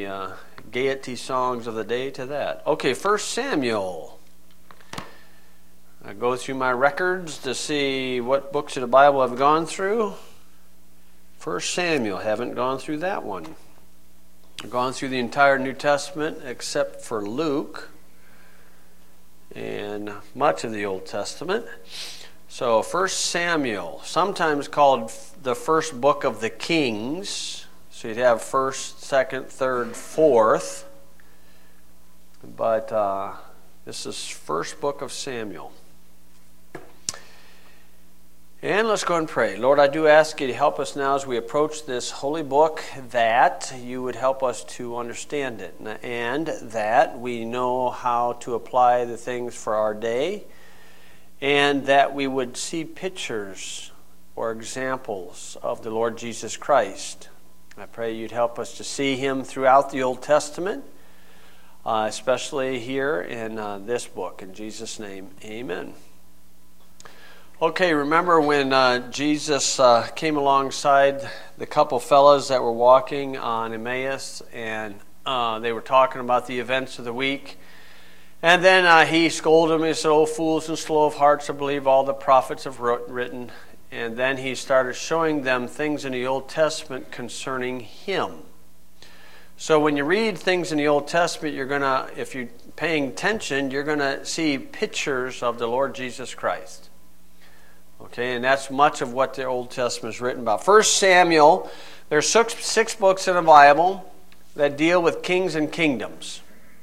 Gaiety songs of the day to that. Okay, 1 Samuel. I go through my records to see what books of the Bible I've gone through. 1 Samuel, haven't gone through that one. I've gone through the entire New Testament except for Luke and much of the Old Testament. So 1 Samuel, sometimes called the first book of the Kings. So you'd have 1st, 2nd, 3rd, 4th. But this is first book of Samuel. And let's go and pray. Lord, I do ask you to help us now as we approach this holy book, that you would help us to understand it, and that we know how to apply the things for our day, and that we would see pictures or examples of the Lord Jesus Christ. I pray you'd help us to see him throughout the Old Testament, especially here in this book. In Jesus' name, amen. Okay, remember when Jesus came alongside the couple fellas that were walking on Emmaus, and they were talking about the events of the week. And then he scolded them. He said, "Oh, fools and slow of heart to believe all the prophets have written." And then he started showing them things in the Old Testament concerning him. So when you read things in the Old Testament, if you're paying attention, you're going to see pictures of the Lord Jesus Christ. Okay, and that's much of what the Old Testament is written about. 1 Samuel, there's six books in the Bible that deal with kings and kingdoms.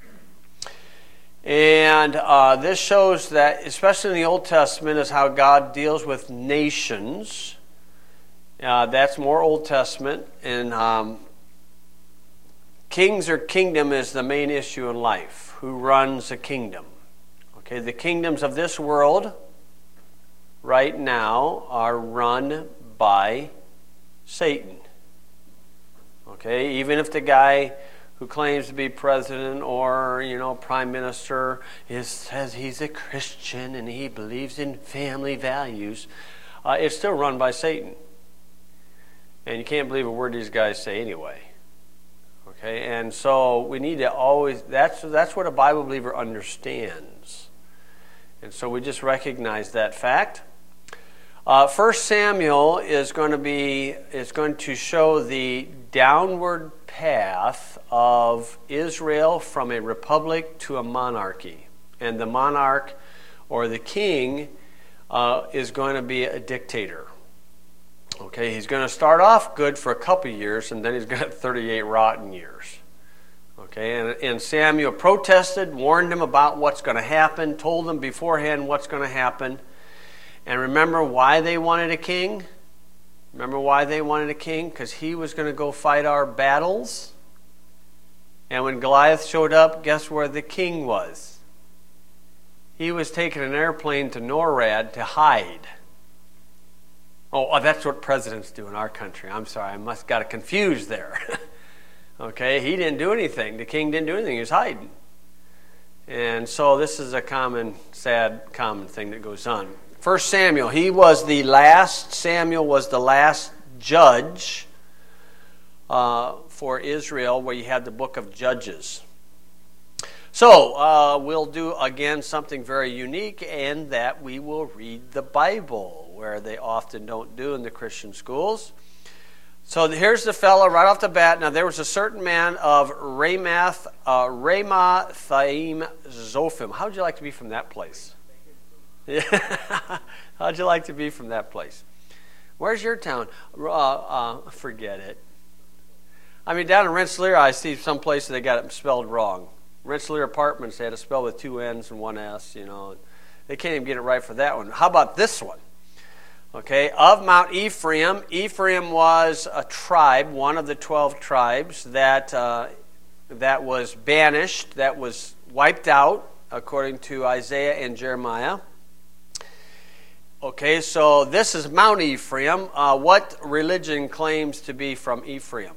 And this shows that, especially in the Old Testament, is how God deals with nations. That's more Old Testament. And kings or kingdom is the main issue in life. Who runs a kingdom? Okay, the kingdoms of this world right now are run by Satan. Okay, even if the guy who claims to be president or, prime minister says he's a Christian and he believes in family values, it's still run by Satan. And you can't believe a word these guys say anyway. Okay, and so we need to always, that's what a Bible believer understands. And so we just recognize that fact. 1 Samuel is going to show the downward path of Israel from a republic to a monarchy. And the monarch or the king is going to be a dictator. Okay, he's going to start off good for a couple years, and then he's got 38 rotten years. Okay, and Samuel protested, warned him about what's going to happen, told them beforehand what's going to happen. And remember why they wanted a king? Remember why they wanted a king? Because he was going to go fight our battles. And when Goliath showed up, guess where the king was? He was taking an airplane to NORAD to hide. Oh, that's what presidents do in our country. I'm sorry, I must got it confused there. Okay, he didn't do anything. The king didn't do anything. He was hiding. And so this is a common thing that goes on. 1 Samuel, Samuel was the last judge for Israel, where you had the book of Judges. So we'll do again something very unique, in that we will read the Bible, where they often don't do in the Christian schools. So here's the fellow right off the bat. Now there was a certain man of Ramathaim Zophim. How would you like to be from that place? Yeah. How'd you like to be from that place? Where's your town? Forget it. I mean, down in Rensselaer, I see some places they got it spelled wrong. Rensselaer Apartments, they had it spelled with 2 N's and 1 S, They can't even get it right for that one. How about this one? Okay, of Mount Ephraim. Ephraim was a tribe, one of the 12 tribes that was banished, that was wiped out, according to Isaiah and Jeremiah. Okay, so this is Mount Ephraim. What religion claims to be from Ephraim?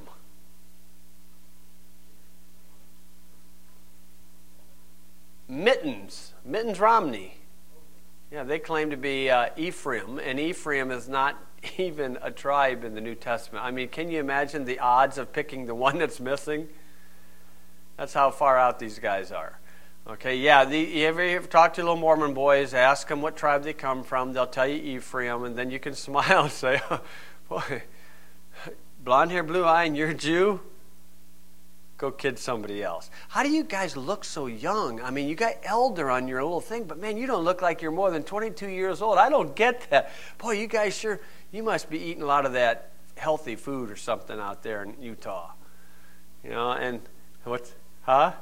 Mittens Romney. Yeah, they claim to be Ephraim, and Ephraim is not even a tribe in the New Testament. I mean, can you imagine the odds of picking the one that's missing? That's how far out these guys are. Okay, yeah, you ever talk to little Mormon boys, ask them what tribe they come from, they'll tell you Ephraim, and then you can smile and say, oh, boy, blonde hair, blue eye, and you're a Jew? Go kid somebody else. How do you guys look so young? I mean, you got elder on your little thing, but man, you don't look like you're more than 22 years old. I don't get that. Boy, you guys sure, you must be eating a lot of that healthy food or something out there in Utah. You know, and what's, huh?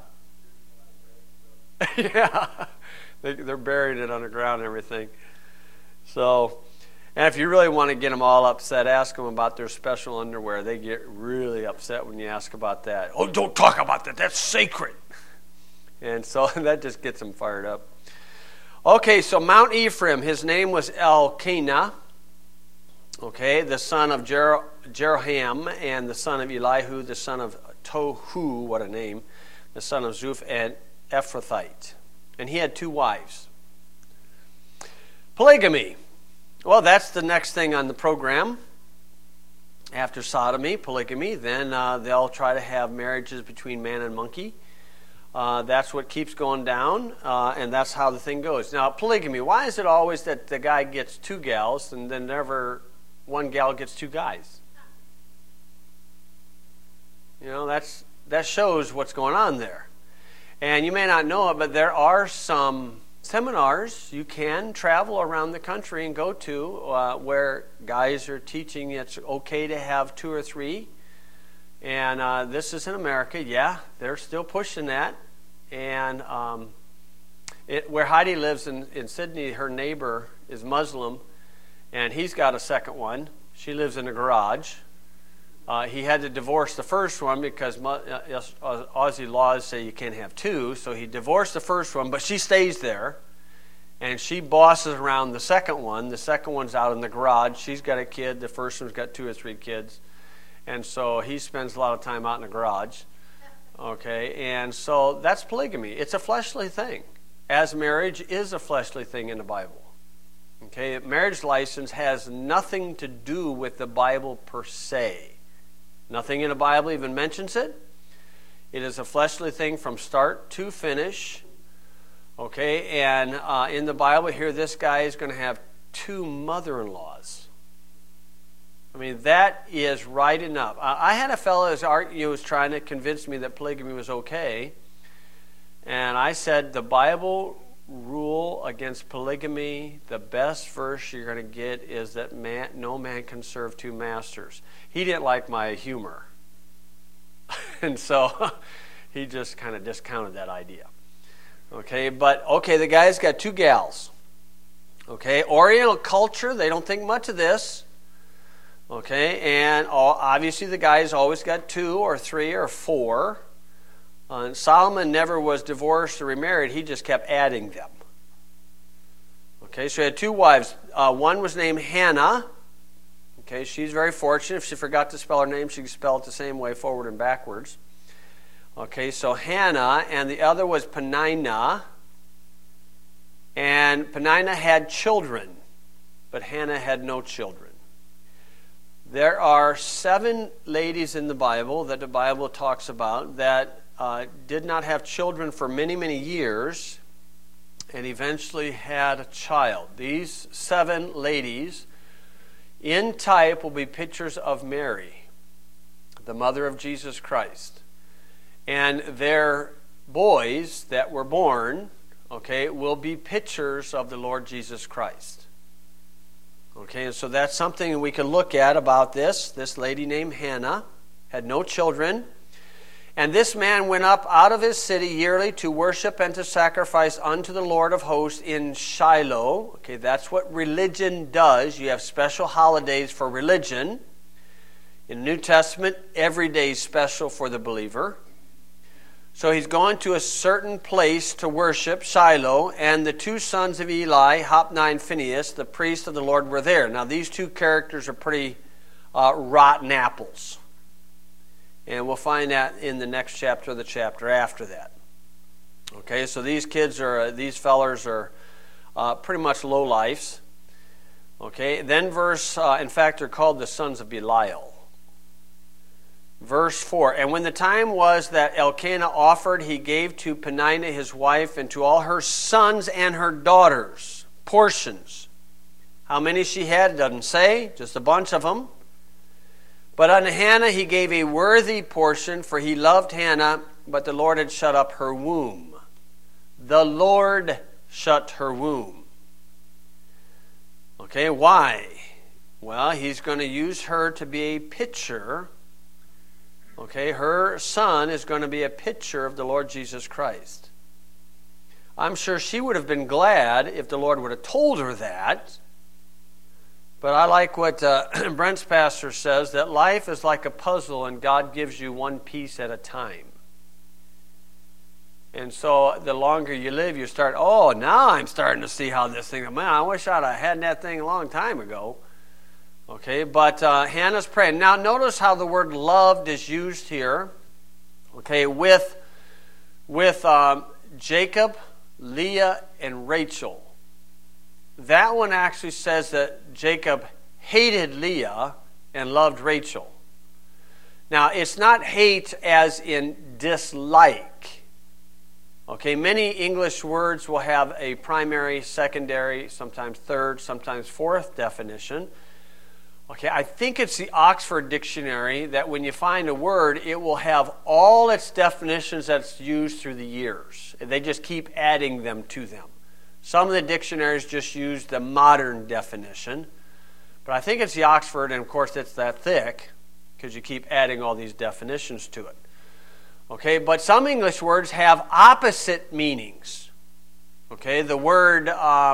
Yeah, they're burying it underground and everything. So, and if you really want to get them all upset, ask them about their special underwear. They get really upset when you ask about that. Oh, don't talk about that. That's sacred. And so that just gets them fired up. Okay, so Mount Ephraim, his name was Elkanah, okay, the son of Jeroham, and the son of Elihu, the son of Tohu, what a name, the son of Zuph, and Ephrathite. And he had 2 wives. Polygamy. Well, that's the next thing on the program. After sodomy, polygamy, then they'll try to have marriages between man and monkey. That's what keeps going down, and that's how the thing goes. Now, polygamy, why is it always that the guy gets 2 gals and then never one gal gets 2 guys? You know, that shows what's going on there. And you may not know it, but there are some seminars you can travel around the country and go to where guys are teaching it's okay to have 2 or 3. And this is in America. Yeah, they're still pushing that. And where Heidi lives in Sydney, her neighbor is Muslim, and he's got a second one. She lives in a garage. He had to divorce the first one because Aussie laws say you can't have 2, so he divorced the first one, but she stays there, and she bosses around the second one. The second one's out in the garage. She's got a kid. The first one's got 2 or 3 kids, and so he spends a lot of time out in the garage. Okay, and so that's polygamy. It's a fleshly thing, as marriage is a fleshly thing in the Bible. Okay, marriage license has nothing to do with the Bible per se. Nothing in the Bible even mentions it. It is a fleshly thing from start to finish. Okay, and in the Bible here, this guy is going to have 2 mother-in-laws. I mean, that is right enough. I had a fellow who was trying to convince me that polygamy was okay. And I said, the Bible rule against polygamy, the best verse you're going to get is that no man can serve 2 masters. He didn't like my humor. And so he just kind of discounted that idea. Okay, but the guy's got 2 gals. Okay, Oriental culture, they don't think much of this. Okay, and obviously the guy's always got 2 or 3 or 4. And Solomon never was divorced or remarried. He just kept adding them. Okay, so he had 2 wives. One was named Hannah. Okay, she's very fortunate. If she forgot to spell her name, she could spell it the same way, forward and backwards. Okay, so Hannah, and the other was Peninnah. And Peninnah had children, but Hannah had no children. There are 7 ladies in the Bible that the Bible talks about that did not have children for many, many years and eventually had a child. These 7 ladies in type will be pictures of Mary, the mother of Jesus Christ. And their boys that were born, okay, will be pictures of the Lord Jesus Christ. Okay, and so that's something we can look at about this. This lady named Hannah had no children. And this man went up out of his city yearly to worship and to sacrifice unto the Lord of hosts in Shiloh. Okay, that's what religion does. You have special holidays for religion. In the New Testament, every day is special for the believer. So he's going to a certain place to worship, Shiloh, and the 2 sons of Eli, Hophni and Phinehas, the priests of the Lord, were there. Now, these 2 characters are pretty rotten apples. And we'll find that in the next chapter, the chapter after that. Okay, so these fellers are pretty much lowlifes. Okay, then in fact, they're called the sons of Belial. Verse 4, and when the time was that Elkanah offered, he gave to Peninnah his wife and to all her sons and her daughters portions. How many she had, doesn't say, just a bunch of them. But unto Hannah he gave a worthy portion, for he loved Hannah, but the Lord had shut up her womb. The Lord shut her womb. Okay, why? Well, he's going to use her to be a picture. Okay, her son is going to be a picture of the Lord Jesus Christ. I'm sure she would have been glad if the Lord would have told her that. But I like what Brent's pastor says, that life is like a puzzle and God gives you one piece at a time. And so the longer you live, you start, oh, now I'm starting to see how this thing, man, I wish I'd have had that thing a long time ago. Okay, but Hannah's praying. Now notice how the word loved is used here. Okay, with Jacob, Leah, and Rachel. That one actually says that Jacob hated Leah and loved Rachel. Now, it's not hate as in dislike. Okay, many English words will have a primary, secondary, sometimes third, sometimes fourth definition. Okay, I think it's the Oxford Dictionary that when you find a word, it will have all its definitions that's used through the years. They just keep adding them to them. Some of the dictionaries just use the modern definition. But I think it's the Oxford, and of course it's that thick because you keep adding all these definitions to it. Okay, but some English words have opposite meanings. Okay, the word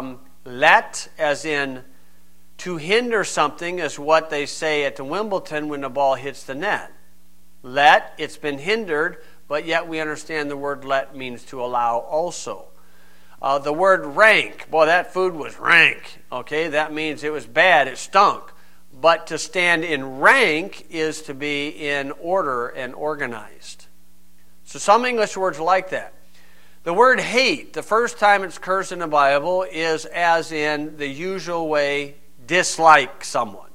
let, as in to hinder something, is what they say at the Wimbledon when the ball hits the net. Let, it's been hindered, but yet we understand the word let means to allow also. The word rank, boy, that food was rank. Okay, that means it was bad, it stunk. But to stand in rank is to be in order and organized. So some English words are like that. The word hate, the first time it's occurs in the Bible, is as in the usual way, dislike someone.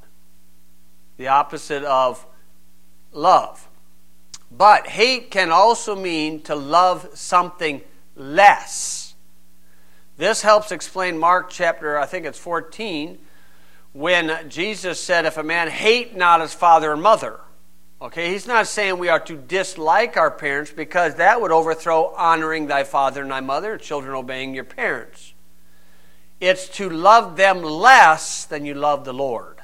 The opposite of love. But hate can also mean to love something less. This helps explain Mark chapter, I think it's 14, when Jesus said, if a man hate not his father and mother. Okay, he's not saying we are to dislike our parents, because that would overthrow honoring thy father and thy mother, children obeying your parents. It's to love them less than you love the Lord.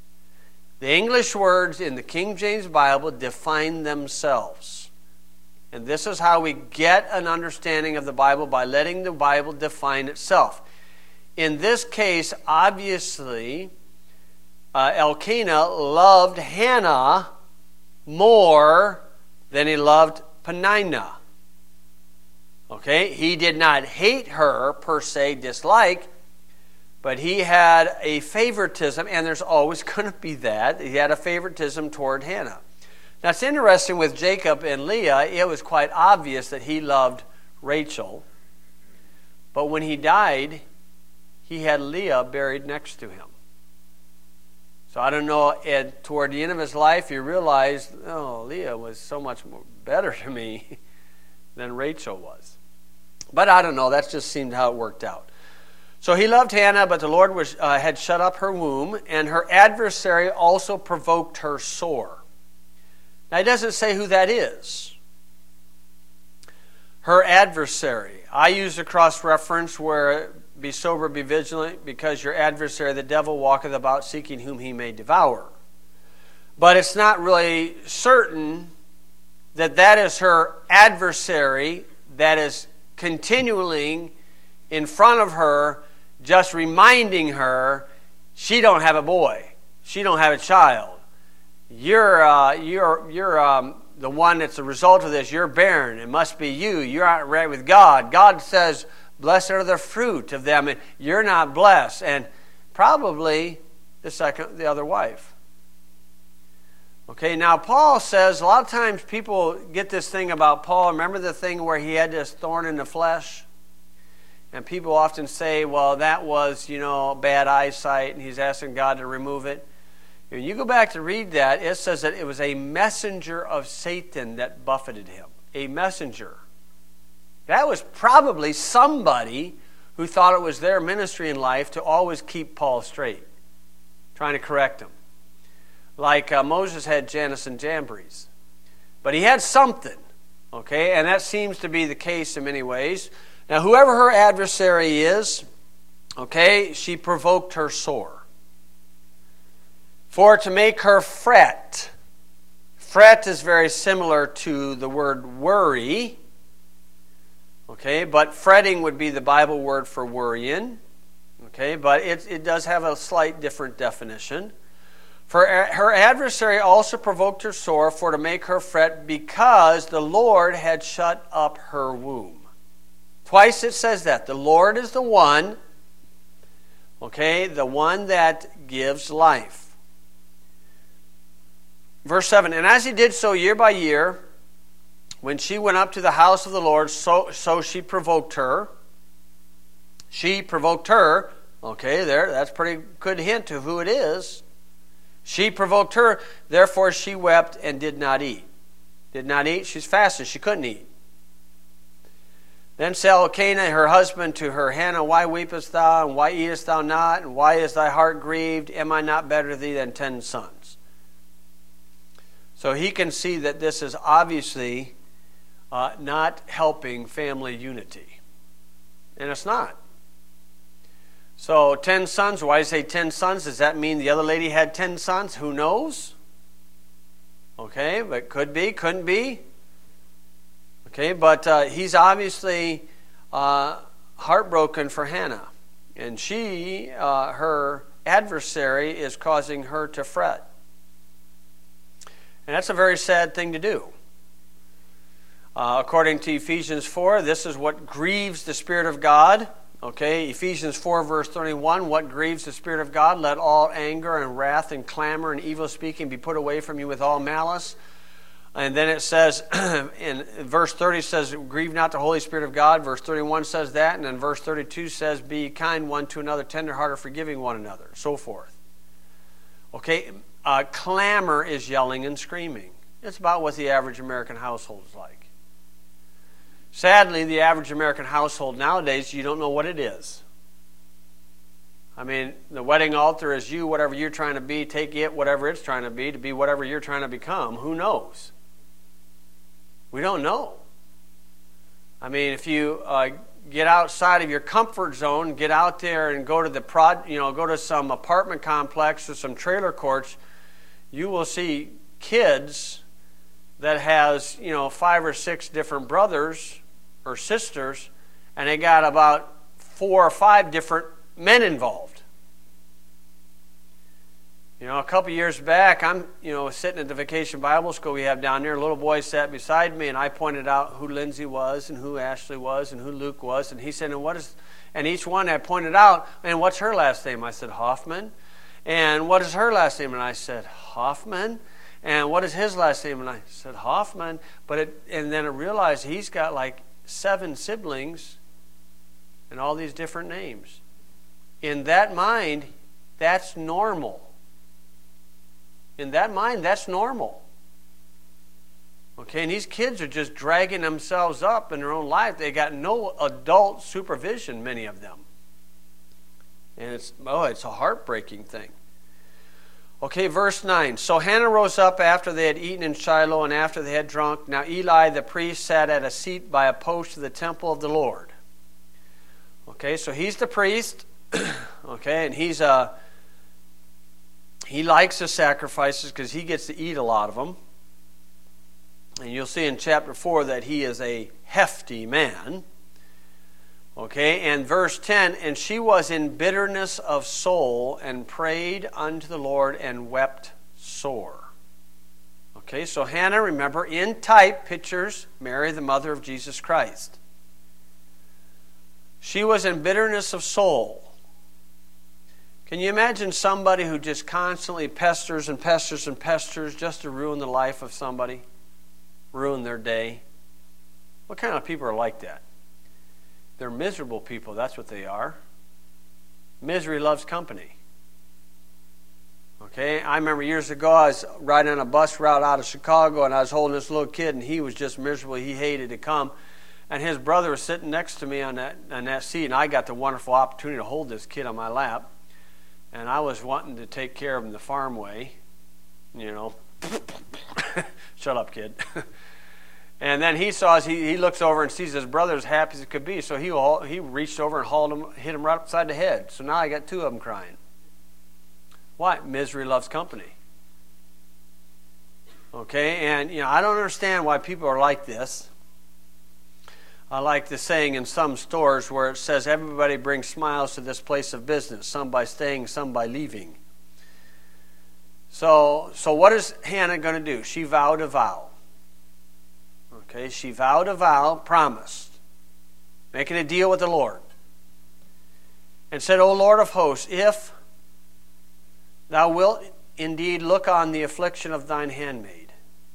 The English words in the King James Bible define themselves. And this is how we get an understanding of the Bible, by letting the Bible define itself. In this case, obviously, Elkanah loved Hannah more than he loved Peninnah. Okay, he did not hate her per se, dislike, but he had a favoritism, and there's always going to be that. He had a favoritism toward Hannah. Now, it's interesting with Jacob and Leah, it was quite obvious that he loved Rachel. But when he died, he had Leah buried next to him. So I don't know, and toward the end of his life, he realized, oh, Leah was so much more better to me than Rachel was. But I don't know, that just seemed how it worked out. So he loved Hannah, but the Lord had shut up her womb, and her adversary also provoked her sore. Now, it doesn't say who that is. Her adversary. I use a cross-reference where, be sober, be vigilant, because your adversary, the devil, walketh about seeking whom he may devour. But it's not really certain that that is her adversary that is continually in front of her, just reminding her, she don't have a boy. She don't have a child. You're the one that's the result of this. You're barren. It must be you. You're not right with God. God says, blessed are the fruit of them, and you're not blessed. And probably the other wife. Okay, now Paul says, a lot of times people get this thing about Paul. Remember the thing where he had this thorn in the flesh? And people often say, well, that was, bad eyesight, and he's asking God to remove it. When you go back to read that, it says that it was a messenger of Satan that buffeted him. A messenger. That was probably somebody who thought it was their ministry in life to always keep Paul straight, trying to correct him. Like Moses had Jannes and Jambres. But he had something, okay? And that seems to be the case in many ways. Now, whoever her adversary is, okay, she provoked her sore. For to make her fret. Fret is very similar to the word worry. Okay, but fretting would be the Bible word for worrying. Okay, but it does have a slight different definition. For her adversary also provoked her sore, for to make her fret, because the Lord had shut up her womb. Twice it says that. The Lord is the one, okay, the one that gives life. Verse 7, and as he did so year by year, when she went up to the house of the Lord, so she provoked her. She provoked her. Okay, that's a pretty good hint of who it is. She provoked her, therefore she wept and did not eat. Did not eat, she's fasted, she couldn't eat. Then said Elkanah, her husband, to her, Hannah, why weepest thou, and why eatest thou not, and why is thy heart grieved? Am I not better to thee than 10 sons? So he can see that this is obviously not helping family unity. And it's not. So 10 sons, why say 10 sons? Does that mean the other lady had 10 sons? Who knows? Okay, but could be, couldn't be. Okay, but he's obviously heartbroken for Hannah. And she, her adversary, is causing her to fret. And that's a very sad thing to do. According to Ephesians 4, this is what grieves the Spirit of God. Okay, Ephesians 4 verse 31, what grieves the Spirit of God? Let all anger and wrath and clamor and evil speaking be put away from you with all malice. And then it says, in verse 30 says, grieve not the Holy Spirit of God. Verse 31 says that. And then verse 32 says, be kind one to another, tenderhearted, forgiving one another, so forth. Okay, clamor is yelling and screaming. It's about what the average American household is like. Sadly, the average American household nowadays, you don't know what it is. I mean, the wedding altar is you, whatever you're trying to be, take it, whatever it's trying to be whatever you're trying to become. Who knows? We don't know. I mean, if you get outside of your comfort zone, get out there and go to go to some apartment complex or some trailer courts, you will see kids that has 5 or 6 different brothers or sisters, and they got about 4 or 5 different men involved. A couple years back, I'm sitting at the Vacation Bible School we have down there. A little boy sat beside me, and I pointed out who Lindsay was and who Ashley was and who Luke was, and he said, and each one I pointed out, and what's her last name? I said, Hoffman. And what is her last name? And I said, Hoffman. And what is his last name? And I said, Hoffman. And then I realized he's got like 7 siblings and all these different names. In that mind, that's normal. In that mind, that's normal. Okay, and these kids are just dragging themselves up in their own life. They got no adult supervision, many of them. And it's a heartbreaking thing. Okay, verse 9. So Hannah rose up after they had eaten in Shiloh and after they had drunk. Now Eli the priest sat at a seat by a post of the temple of the Lord. Okay, so he's the priest. Okay, and he likes the sacrifices because he gets to eat a lot of them. And you'll see in chapter 4 that he is a hefty man. Okay, and verse 10, and she was in bitterness of soul and prayed unto the Lord and wept sore. Okay, so Hannah, remember, in type pictures Mary, the mother of Jesus Christ. She was in bitterness of soul. Can you imagine somebody who just constantly pesters and pesters and pesters just to ruin the life of somebody? Ruin their day? What kind of people are like that? They're miserable people, that's what they are. Misery loves company. Okay, I remember years ago I was riding on a bus route out of Chicago, and I was holding this little kid, and he was just miserable. He hated to come. And his brother was sitting next to me on that seat, and I got the wonderful opportunity to hold this kid on my lap. And I was wanting to take care of him the farm way, you know. Shut up, kid. And then he saw us, he looks over and sees his brother as happy as it could be, so he reached over and hauled him, hit him right upside the head. So now I got two of them crying. Why? Misery loves company. Okay, and I don't understand why people are like this. I like the saying in some stores where it says everybody brings smiles to this place of business, some by staying, some by leaving. So what is Hannah going to do? She vowed a vow. Okay, she vowed a vow, promised, making a deal with the Lord. And said, O Lord of hosts, if thou wilt indeed look on the affliction of thine handmaid,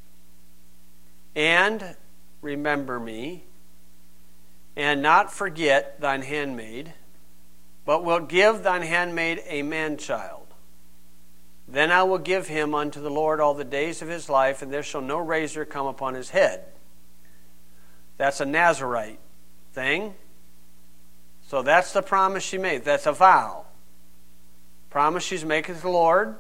and remember me, and not forget thine handmaid, but wilt give thine handmaid a man-child, then I will give him unto the Lord all the days of his life, and there shall no razor come upon his head. That's a Nazirite thing. So that's the promise she made. That's a vow. Promise she's making to the Lord.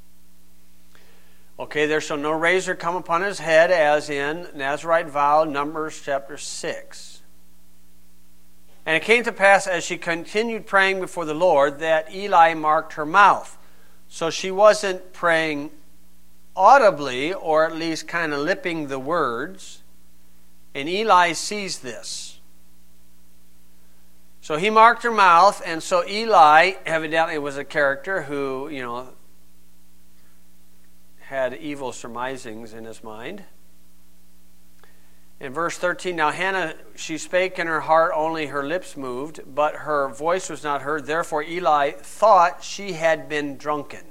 Okay, there shall no razor come upon his head, as in Nazirite vow, Numbers chapter 6. And it came to pass, as she continued praying before the Lord, that Eli marked her mouth. So she wasn't praying audibly, or at least kind of lipping the words. And Eli sees this. So he marked her mouth, and so Eli evidently was a character who, had evil surmisings in his mind. In verse 13, now Hannah, she spake in her heart, only her lips moved, but her voice was not heard. Therefore Eli thought she had been drunken.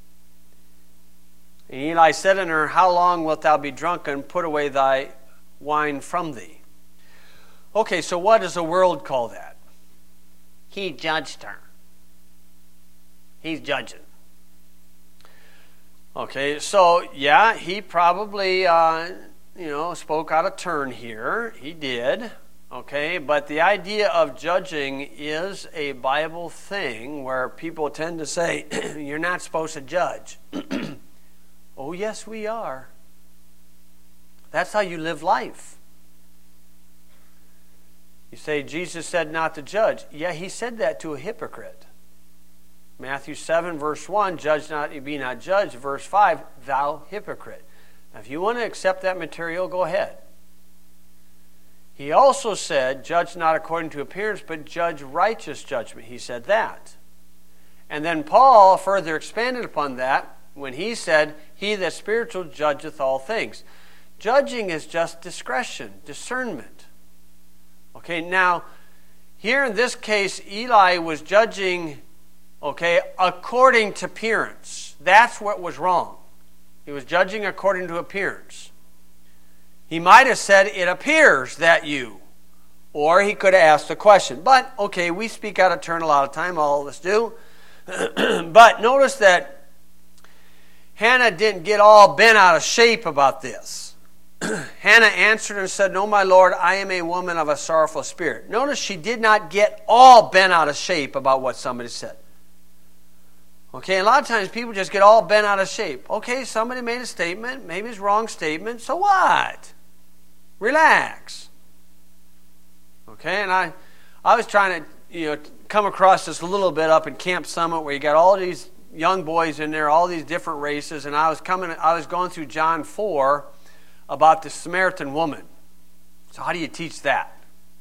And Eli said unto her, how long wilt thou be drunken? Put away thy wine from thee. Okay, so what does the world call that? He judged her. He's judging. Okay, so yeah, he probably spoke out of turn here. He did. Okay, but the idea of judging is a Bible thing where people tend to say, you're not supposed to judge. Oh, yes, we are. That's how you live life. You say, Jesus said not to judge. Yeah, he said that to a hypocrite. Matthew 7, verse 1, judge not, be not judged. Verse 5, thou hypocrite. Now, if you want to accept that material, go ahead. He also said, judge not according to appearance, but judge righteous judgment. He said that. And then Paul further expanded upon that when he said, he that spiritual judgeth all things. Judging is just discretion, discernment. Okay, now, here in this case, Eli was judging, according to appearance. That's what was wrong. He was judging according to appearance. He might have said, it appears that you. Or he could have asked a question. But, we speak out of turn a lot of time, all of us do. But notice that Hannah didn't get all bent out of shape about this. Hannah answered and said, no, my Lord, I am a woman of a sorrowful spirit. Notice she did not get all bent out of shape about what somebody said. Okay, a lot of times people just get all bent out of shape. Okay, somebody made a statement, maybe it's a wrong statement, so what? Relax. Okay, and I was trying to come across this a little bit up in Camp Summit where you got all these young boys in there, all these different races, and I was going through John 4 about the Samaritan woman. So how do you teach that?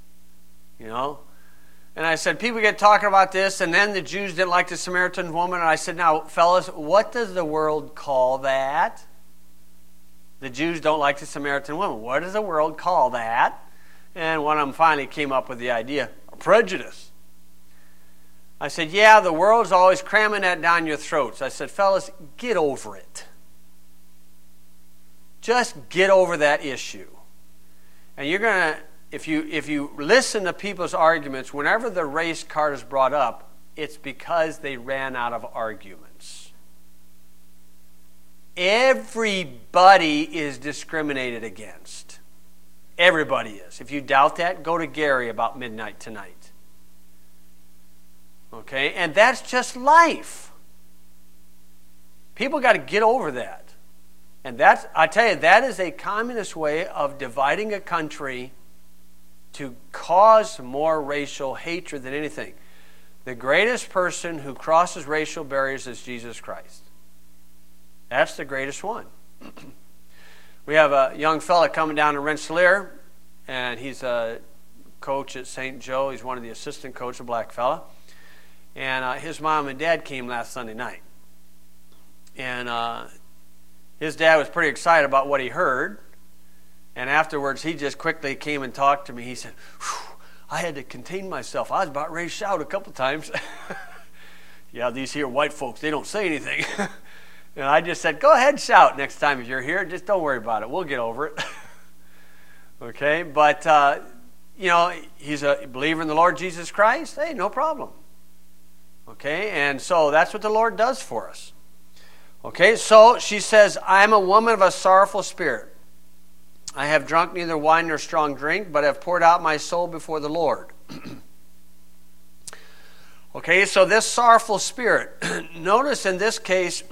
And I said, people get talking about this, and then the Jews didn't like the Samaritan woman. And I said, now, fellas, what does the world call that? The Jews don't like the Samaritan woman. What does the world call that? And one of them finally came up with the idea, prejudice. I said, yeah, the world's always cramming that down your throats. I said, fellas, get over it. Just get over that issue. And you're going to... If you listen to people's arguments, whenever the race card is brought up, it's because they ran out of arguments. Everybody is discriminated against. Everybody is. If you doubt that, go to Gary about midnight tonight. Okay? And that's just life. People got to get over that. And that's, I tell you, that is a communist way of dividing a country to cause more racial hatred than anything. The greatest person who crosses racial barriers is Jesus Christ. That's the greatest one. We have a young fella coming down to Rensselaer, and he's a coach at St. Joe. He's one of the assistant coaches, a black fella. And his mom and dad came last Sunday night. And his dad was pretty excited about what he heard. And afterwards, he just quickly came and talked to me. He said, I had to contain myself. I was about ready to shout a couple times. Yeah, these here white folks, they don't say anything. And I just said, go ahead and shout next time if you're here. Just don't worry about it. We'll get over it. Okay? But, you know, he's a believer in the Lord Jesus Christ. Hey, no problem. Okay? And so that's what the Lord does for us. Okay? So she says, I am a woman of a sorrowful spirit. I have drunk neither wine nor strong drink, but have poured out my soul before the Lord. Okay, so this sorrowful spirit. Notice in this case,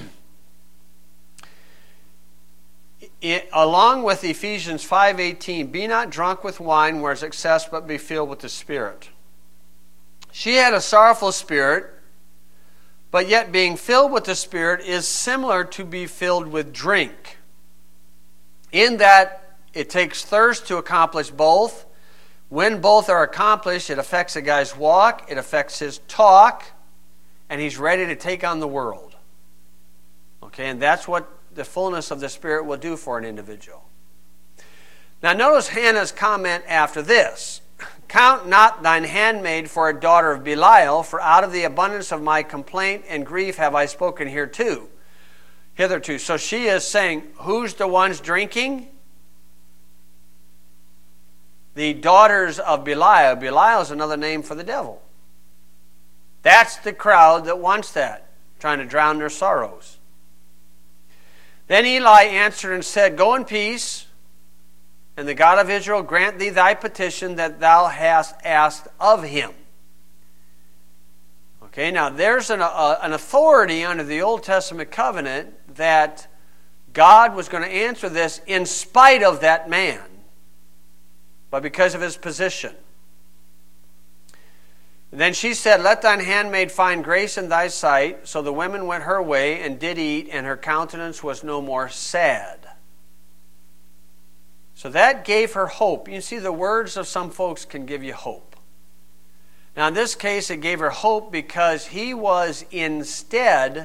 along with Ephesians 5:18, be not drunk with wine where is excess, but be filled with the Spirit. She had a sorrowful spirit, but yet being filled with the Spirit is similar to be filled with drink. In that it takes thirst to accomplish both. When both are accomplished, it affects a guy's walk, it affects his talk, and he's ready to take on the world. Okay, and that's what the fullness of the Spirit will do for an individual. Now notice Hannah's comment after this. Count not thine handmaid for a daughter of Belial, for out of the abundance of my complaint and grief have I spoken hitherto. So she is saying, who's the ones drinking? The daughters of Belial. Belial is another name for the devil. That's the crowd that wants that, trying to drown their sorrows. Then Eli answered and said, go in peace, and the God of Israel grant thee thy petition that thou hast asked of him. Okay, now there's an authority under the Old Testament covenant that God was going to answer this in spite of that man, but because of his position. And then she said, let thine handmaid find grace in thy sight. So the women went her way and did eat, and her countenance was no more sad. So that gave her hope. You see, the words of some folks can give you hope. Now in this case, it gave her hope because he was a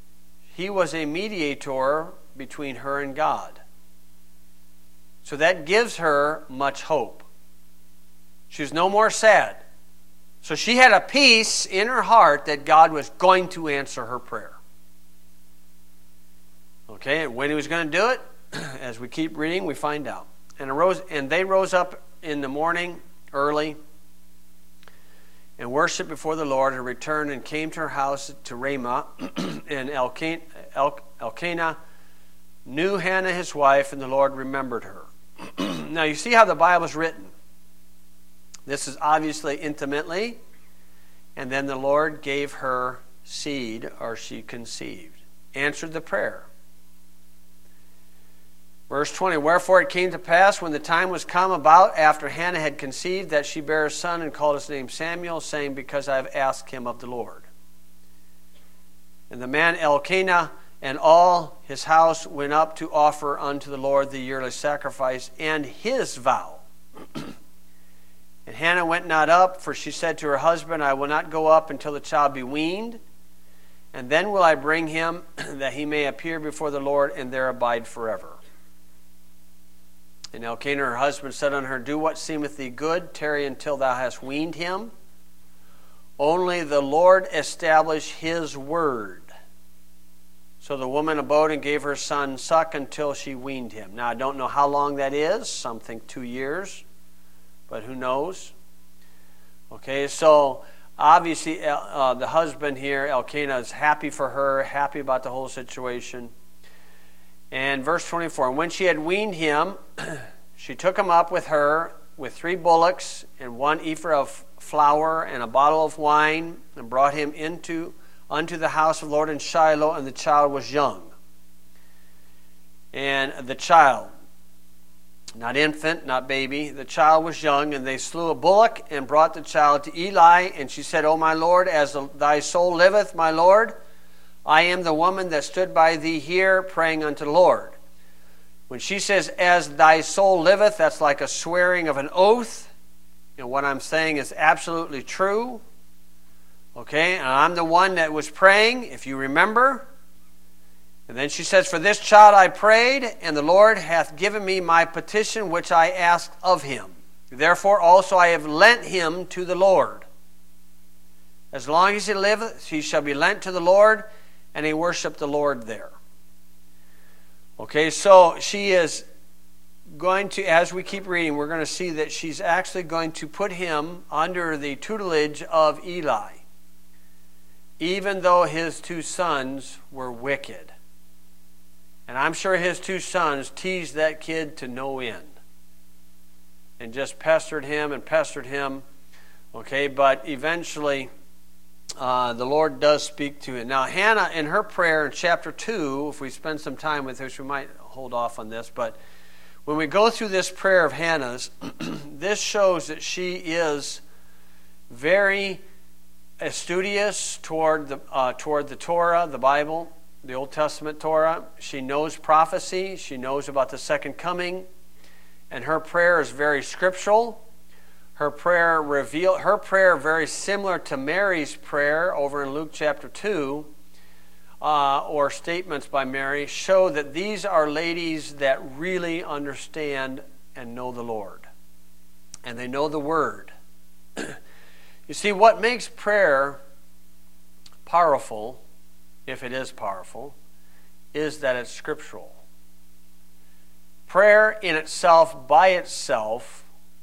mediator between her and God. So that gives her much hope. She's no more sad. So she had a peace in her heart that God was going to answer her prayer. Okay, and when he was going to do it, as we keep reading, we find out. And they rose up in the morning early and worshipped before the Lord, and returned and came to her house to Ramah. And Elkanah knew Hannah his wife, and the Lord remembered her. Now you see how the Bible is written. This is obviously intimately, and then the Lord gave her seed, or she conceived. Answered the prayer. Verse 20, wherefore it came to pass when the time was come about after Hannah had conceived that she bare a son and called his name Samuel, saying, because I have asked him of the Lord. And the man Elkanah and all his house went up to offer unto the Lord the yearly sacrifice and his vow. And Hannah went not up, for she said to her husband, I will not go up until the child be weaned, and then will I bring him, that he may appear before the Lord, and there abide forever. And Elkanah her husband said unto her, do what seemeth thee good, tarry until thou hast weaned him. Only the Lord establish his word. So the woman abode and gave her son suck until she weaned him. Now I don't know how long that is. Some think 2 years. But who knows? Okay, so obviously the husband here, Elkanah, is happy for her, happy about the whole situation. And verse 24, and when she had weaned him, she took him up with her with 3 bullocks and 1 ephah of flour and a bottle of wine, and brought him unto the house of the Lord in Shiloh, and the child was young. And the child, not infant, not baby, the child was young, and they slew a bullock and brought the child to Eli. And she said, O my Lord, as thy soul liveth, my Lord, I am the woman that stood by thee here praying unto the Lord. When she says, as thy soul liveth, that's like a swearing of an oath. And what I'm saying is absolutely true. Okay, and I'm the one that was praying, if you remember. And then she says, for this child I prayed, and the Lord hath given me my petition which I asked of him. Therefore also I have lent him to the Lord. As long as he liveth, he shall be lent to the Lord. And he worshiped the Lord there. Okay, so she is going to, as we keep reading, we're going to see that she's actually going to put him under the tutelage of Eli, even though his 2 sons were wicked. And I'm sure his 2 sons teased that kid to no end and just pestered him. Okay, but eventually the Lord does speak to him. Now, Hannah, in her prayer in chapter 2, if we spend some time with this, we might hold off on this, but when we go through this prayer of Hannah's, this shows that she is very studious toward the Torah, the Bible, the Old Testament Torah. She knows prophecy. She knows about the second coming. And her prayer is very scriptural. Her prayer very similar to Mary's prayer over in Luke chapter 2, or statements by Mary, show that these are ladies that really understand and know the Lord. And they know the Word. You see, what makes prayer powerful, if it is powerful, is that it's scriptural. Prayer in itself, by itself,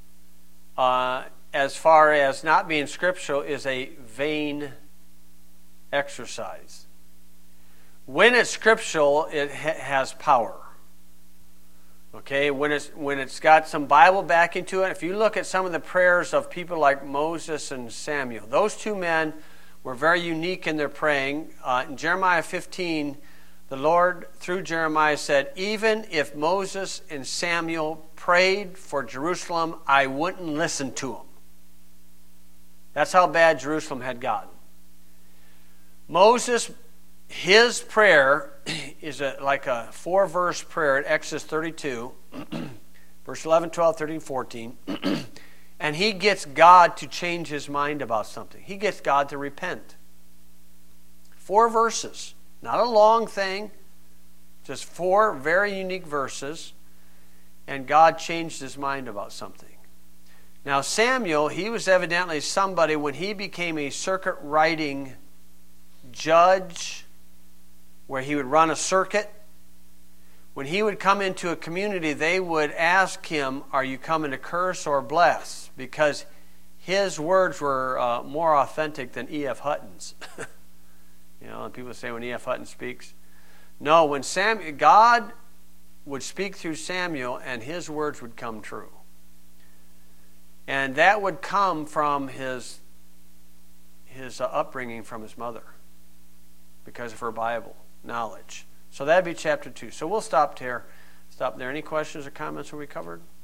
as far as not being scriptural, is a vain exercise. When it's scriptural, it has power. Okay, when it's got some Bible backing to it. If you look at some of the prayers of people like Moses and Samuel, those 2 men were very unique in their praying. In Jeremiah 15, the Lord, through Jeremiah, said, even if Moses and Samuel prayed for Jerusalem, I wouldn't listen to them. That's how bad Jerusalem had gotten. Moses, his prayer is like a 4-verse prayer at Exodus 32, verse 11, 12, 13, 14. And he gets God to change his mind about something. He gets God to repent. 4 verses. Not a long thing. Just 4 very unique verses. And God changed his mind about something. Now Samuel, he was evidently somebody, when he became a circuit riding judge, where he would run a circuit, when he would come into a community, they would ask him, are you coming to curse or bless? Because his words were more authentic than E.F. Hutton's. You know, and people say when E.F. Hutton speaks. No, when God would speak through Samuel, and his words would come true. And that would come from his upbringing from his mother, because of her Bible knowledge. So that'd be chapter 2. So we'll stop there. Any questions or comments? Are we covered?